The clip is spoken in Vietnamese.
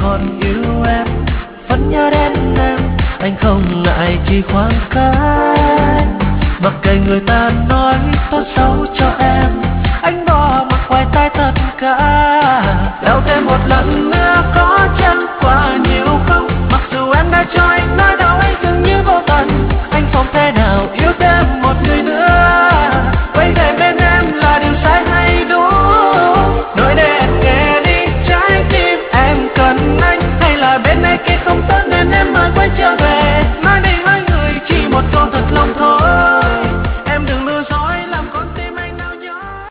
còn yêu em, vẫn nhớ đến em, anh không ngại chỉ khoảng cách. Mặc kệ người ta nói tốt xấu cho em,